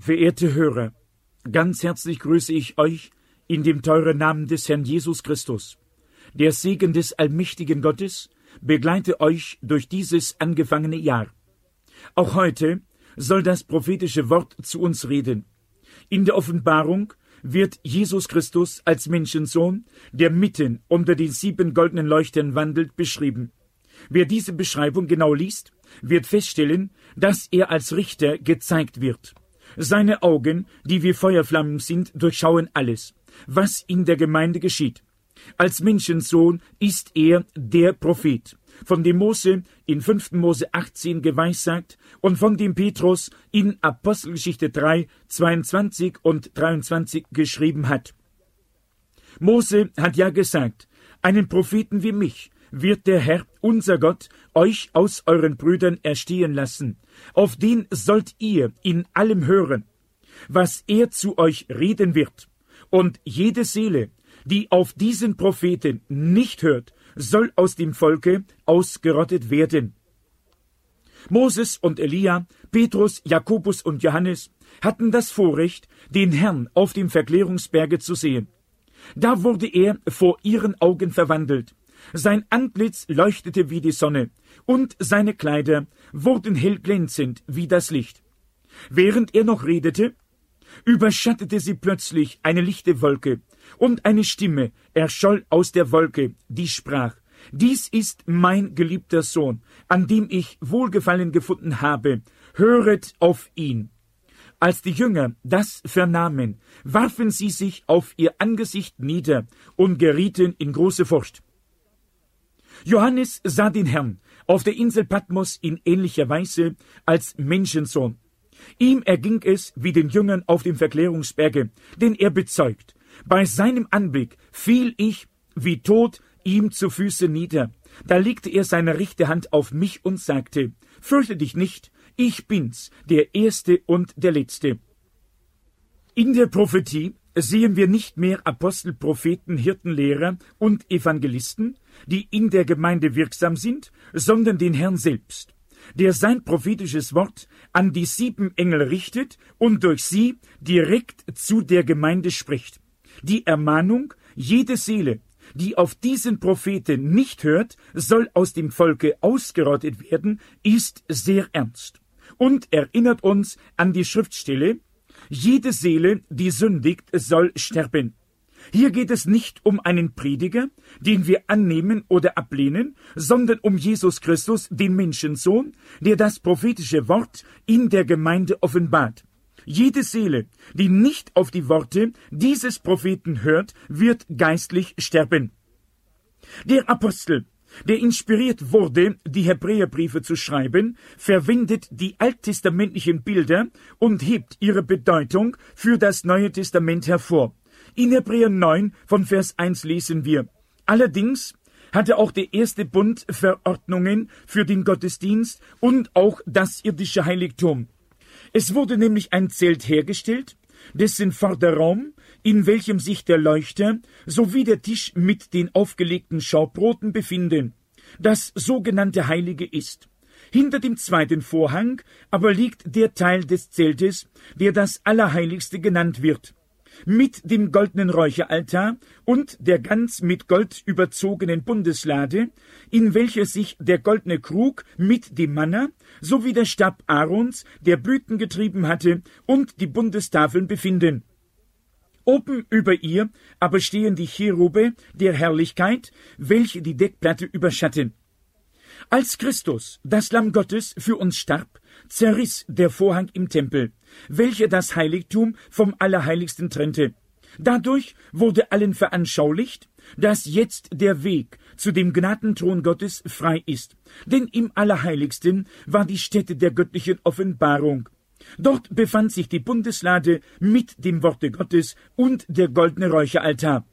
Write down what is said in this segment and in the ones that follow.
Verehrte Hörer, ganz herzlich grüße ich euch in dem teuren Namen des Herrn Jesus Christus. Der Segen des allmächtigen Gottes begleite euch durch dieses angefangene Jahr. Auch heute soll das prophetische Wort zu uns reden. In der Offenbarung wird Jesus Christus als Menschensohn, der mitten unter den 7 goldenen Leuchtern wandelt, beschrieben. Wer diese Beschreibung genau liest, wird feststellen, dass er als Richter gezeigt wird. Seine Augen, die wie Feuerflammen sind, durchschauen alles, was in der Gemeinde geschieht. Als Menschensohn ist er der Prophet, von dem Mose in 5. Mose 18 geweissagt und von dem Petrus in Apostelgeschichte 3, 22 und 23 geschrieben hat. Mose hat ja gesagt, einen Propheten wie mich wird der Herr, unser Gott, euch aus euren Brüdern erstehen lassen. Auf den sollt ihr in allem hören, was er zu euch reden wird. Und jede Seele, die auf diesen Propheten nicht hört, soll aus dem Volke ausgerottet werden. Moses und Elia, Petrus, Jakobus und Johannes hatten das Vorrecht, den Herrn auf dem Verklärungsberge zu sehen. Da wurde er vor ihren Augen verwandelt. Sein Antlitz leuchtete wie die Sonne, und seine Kleider wurden hell glänzend wie das Licht. Während er noch redete, überschattete sie plötzlich eine lichte Wolke, und eine Stimme erscholl aus der Wolke, die sprach: Dies ist mein geliebter Sohn, an dem ich Wohlgefallen gefunden habe, höret auf ihn. Als die Jünger das vernahmen, warfen sie sich auf ihr Angesicht nieder und gerieten in große Furcht. Johannes sah den Herrn auf der Insel Patmos in ähnlicher Weise als Menschensohn. Ihm erging es wie den Jüngern auf dem Verklärungsberge, denn er bezeugt: Bei seinem Anblick fiel ich wie tot ihm zu Füßen nieder. Da legte er seine rechte Hand auf mich und sagte: Fürchte dich nicht, ich bin's, der Erste und der Letzte. In der Prophetie sehen wir nicht mehr Apostel, Propheten, Hirtenlehrer und Evangelisten, die in der Gemeinde wirksam sind, sondern den Herrn selbst, der sein prophetisches Wort an die 7 Engel richtet und durch sie direkt zu der Gemeinde spricht. Die Ermahnung: Jede Seele, die auf diesen Propheten nicht hört, soll aus dem Volke ausgerottet werden, ist sehr ernst und erinnert uns an die Schriftstelle: Jede Seele, die sündigt, soll sterben. Hier geht es nicht um einen Prediger, den wir annehmen oder ablehnen, sondern um Jesus Christus, den Menschensohn, der das prophetische Wort in der Gemeinde offenbart. Jede Seele, die nicht auf die Worte dieses Propheten hört, wird geistlich sterben. Der Apostel, der inspiriert wurde, die Hebräerbriefe zu schreiben, verwendet die alttestamentlichen Bilder und hebt ihre Bedeutung für das Neue Testament hervor. In Hebräer 9 von Vers 1 lesen wir: Allerdings hatte auch der erste Bund Verordnungen für den Gottesdienst und auch das irdische Heiligtum. Es wurde nämlich ein Zelt hergestellt, dessen Vorderraum, in welchem sich der Leuchter sowie der Tisch mit den aufgelegten Schaubroten befinden, das sogenannte Heilige ist. Hinter dem zweiten Vorhang aber liegt der Teil des Zeltes, der das Allerheiligste genannt wird, mit dem goldenen Räucheraltar und der ganz mit Gold überzogenen Bundeslade, in welcher sich der goldene Krug mit dem Manna sowie der Stab Aarons, der Blüten getrieben hatte, und die Bundestafeln befinden. Oben über ihr aber stehen die Cherube der Herrlichkeit, welche die Deckplatte überschatten. Als Christus, das Lamm Gottes, für uns starb, zerriss der Vorhang im Tempel, welcher das Heiligtum vom Allerheiligsten trennte. Dadurch wurde allen veranschaulicht, dass jetzt der Weg zu dem Gnadenthron Gottes frei ist. Denn im Allerheiligsten war die Stätte der göttlichen Offenbarung. Dort befand sich die Bundeslade mit dem Worte Gottes und der goldene Räucheraltar.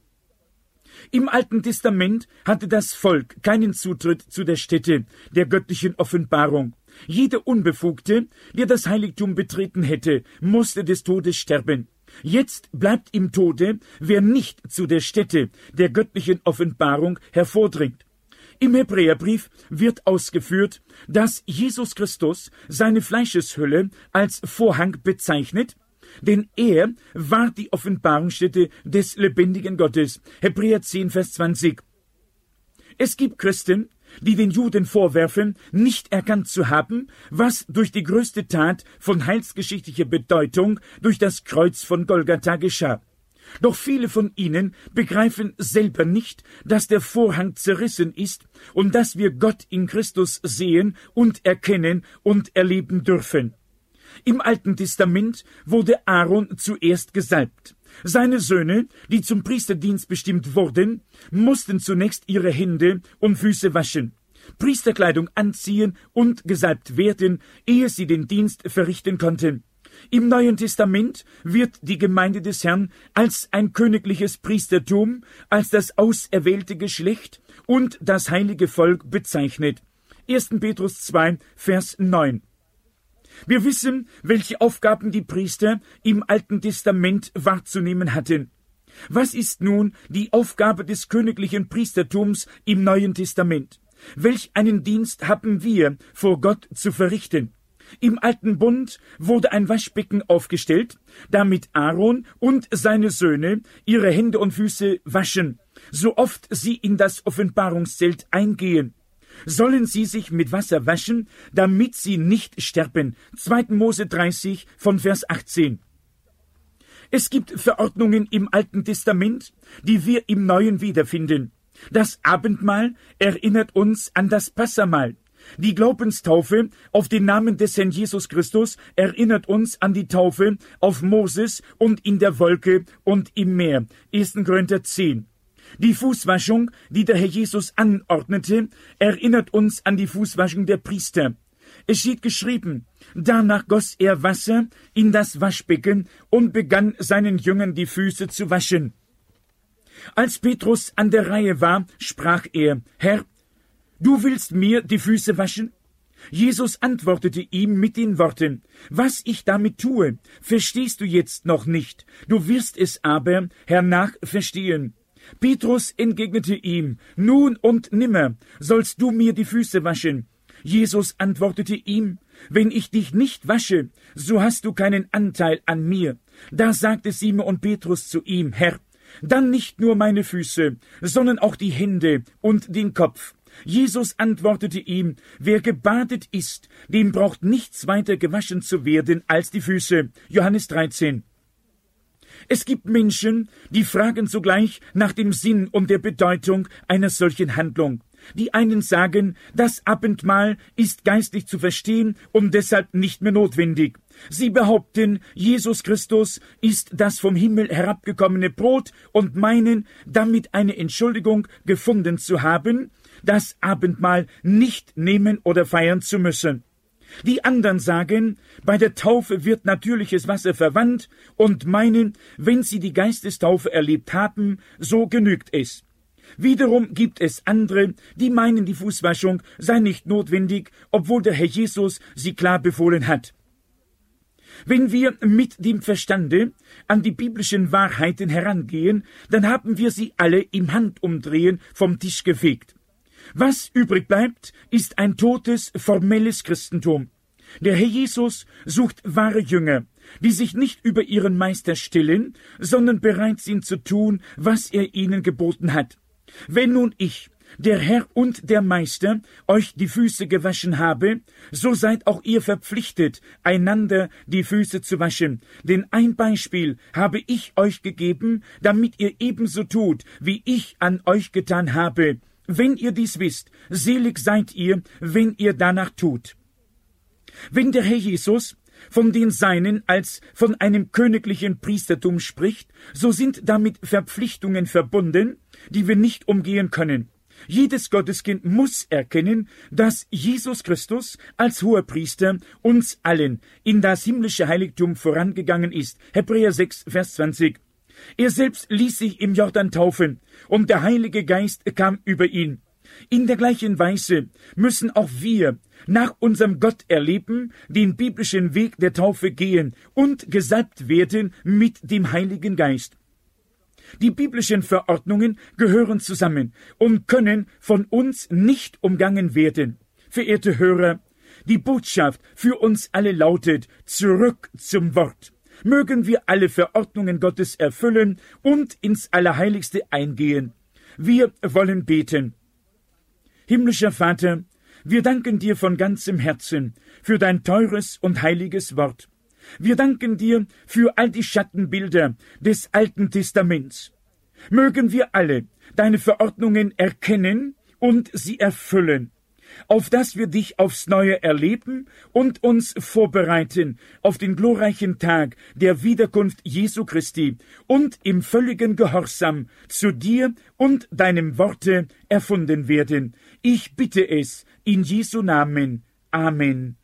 Im Alten Testament hatte das Volk keinen Zutritt zu der Stätte der göttlichen Offenbarung. Jeder Unbefugte, der das Heiligtum betreten hätte, musste des Todes sterben. Jetzt bleibt im Tode, wer nicht zu der Stätte der göttlichen Offenbarung hervordringt. Im Hebräerbrief wird ausgeführt, dass Jesus Christus seine Fleischeshülle als Vorhang bezeichnet, denn er war die Offenbarungsstätte des lebendigen Gottes. Hebräer 10, Vers 20. Es gibt Christen, die den Juden vorwerfen, nicht erkannt zu haben, was durch die größte Tat von heilsgeschichtlicher Bedeutung durch das Kreuz von Golgatha geschah. Doch viele von ihnen begreifen selber nicht, dass der Vorhang zerrissen ist und dass wir Gott in Christus sehen und erkennen und erleben dürfen. Im Alten Testament wurde Aaron zuerst gesalbt. Seine Söhne, die zum Priesterdienst bestimmt wurden, mussten zunächst ihre Hände und Füße waschen, Priesterkleidung anziehen und gesalbt werden, ehe sie den Dienst verrichten konnten. Im Neuen Testament wird die Gemeinde des Herrn als ein königliches Priestertum, als das auserwählte Geschlecht und das heilige Volk bezeichnet. 1. Petrus 2, Vers 9. Wir wissen, welche Aufgaben die Priester im Alten Testament wahrzunehmen hatten. Was ist nun die Aufgabe des königlichen Priestertums im Neuen Testament? Welch einen Dienst haben wir vor Gott zu verrichten? Im Alten Bund wurde ein Waschbecken aufgestellt, damit Aaron und seine Söhne ihre Hände und Füße waschen, so oft sie in das Offenbarungszelt eingehen. Sollen sie sich mit Wasser waschen, damit sie nicht sterben. 2. Mose 30 von Vers 18. Es gibt Verordnungen im Alten Testament, die wir im Neuen wiederfinden. Das Abendmahl erinnert uns an das Passahmahl. Die Glaubenstaufe auf den Namen des Herrn Jesus Christus erinnert uns an die Taufe auf Moses und in der Wolke und im Meer. 1. Korinther 10. Die Fußwaschung, die der Herr Jesus anordnete, erinnert uns an die Fußwaschung der Priester. Es steht geschrieben, danach goss er Wasser in das Waschbecken und begann seinen Jüngern die Füße zu waschen. Als Petrus an der Reihe war, sprach er, Herr, du willst mir die Füße waschen? Jesus antwortete ihm mit den Worten, was ich damit tue, verstehst du jetzt noch nicht, du wirst es aber hernach verstehen. Petrus entgegnete ihm, nun und nimmer sollst du mir die Füße waschen. Jesus antwortete ihm, wenn ich dich nicht wasche, so hast du keinen Anteil an mir. Da sagte Simon Petrus zu ihm, Herr, dann nicht nur meine Füße, sondern auch die Hände und den Kopf. Jesus antwortete ihm, wer gebadet ist, dem braucht nichts weiter gewaschen zu werden als die Füße. Johannes 13. Es gibt Menschen, die fragen sogleich nach dem Sinn und der Bedeutung einer solchen Handlung. Die einen sagen, das Abendmahl ist geistlich zu verstehen und deshalb nicht mehr notwendig. Sie behaupten, Jesus Christus ist das vom Himmel herabgekommene Brot und meinen, damit eine Entschuldigung gefunden zu haben, das Abendmahl nicht nehmen oder feiern zu müssen. Die anderen sagen, bei der Taufe wird natürliches Wasser verwandt und meinen, wenn sie die Geistestaufe erlebt haben, so genügt es. Wiederum gibt es andere, die meinen, die Fußwaschung sei nicht notwendig, obwohl der Herr Jesus sie klar befohlen hat. Wenn wir mit dem Verstande an die biblischen Wahrheiten herangehen, dann haben wir sie alle im Handumdrehen vom Tisch gefegt. Was übrig bleibt, ist ein totes, formelles Christentum. Der Herr Jesus sucht wahre Jünger, die sich nicht über ihren Meister stellen, sondern bereit sind zu tun, was er ihnen geboten hat. Wenn nun ich, der Herr und der Meister, euch die Füße gewaschen habe, so seid auch ihr verpflichtet, einander die Füße zu waschen. Denn ein Beispiel habe ich euch gegeben, damit ihr ebenso tut, wie ich an euch getan habe. Wenn ihr dies wisst, selig seid ihr, wenn ihr danach tut. Wenn der Herr Jesus von den Seinen als von einem königlichen Priestertum spricht, so sind damit Verpflichtungen verbunden, die wir nicht umgehen können. Jedes Gotteskind muss erkennen, dass Jesus Christus als Hohepriester uns allen in das himmlische Heiligtum vorangegangen ist. Hebräer 6, Vers 20. Er selbst ließ sich im Jordan taufen, und der Heilige Geist kam über ihn. In der gleichen Weise müssen auch wir nach unserem Gotterleben den biblischen Weg der Taufe gehen und gesalbt werden mit dem Heiligen Geist. Die biblischen Verordnungen gehören zusammen und können von uns nicht umgangen werden. Verehrte Hörer, die Botschaft für uns alle lautet: Zurück zum Wort. mögen wir alle Verordnungen Gottes erfüllen und ins Allerheiligste eingehen. Wir wollen beten. Himmlischer Vater, wir danken dir von ganzem Herzen für dein teures und heiliges Wort. Wir danken dir für all die Schattenbilder des Alten Testaments. Mögen wir alle deine Verordnungen erkennen und sie erfüllen, auf dass wir dich aufs Neue erleben und uns vorbereiten auf den glorreichen Tag der Wiederkunft Jesu Christi und im völligen Gehorsam zu dir und deinem Worte erfunden werden. Ich bitte es in Jesu Namen. Amen.